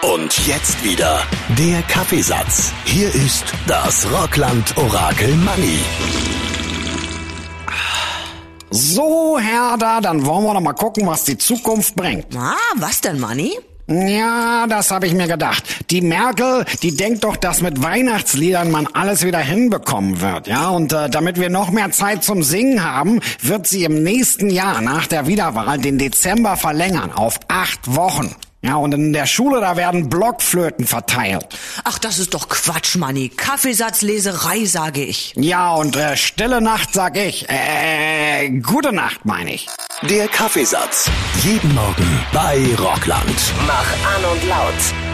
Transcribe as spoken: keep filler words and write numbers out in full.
Und jetzt wieder der Kaffeesatz. Hier ist das Rockland-Orakel Manni. So, Herder, dann wollen wir doch mal gucken, was die Zukunft bringt. Ah, was denn, Manni? Ja, das habe ich mir gedacht. Die Merkel, die denkt doch, dass mit Weihnachtsliedern man alles wieder hinbekommen wird, ja? Und äh, damit wir noch mehr Zeit zum Singen haben, wird sie im nächsten Jahr nach der Wiederwahl den Dezember verlängern auf acht Wochen. Ja, und in der Schule, da werden Blockflöten verteilt. Ach, das ist doch Quatsch, Manni. Kaffeesatzleserei, sage ich. Ja, und äh, stille Nacht, sag ich. Äh, gute Nacht, meine ich. Der Kaffeesatz. Jeden Morgen bei Rockland. Mach an und laut.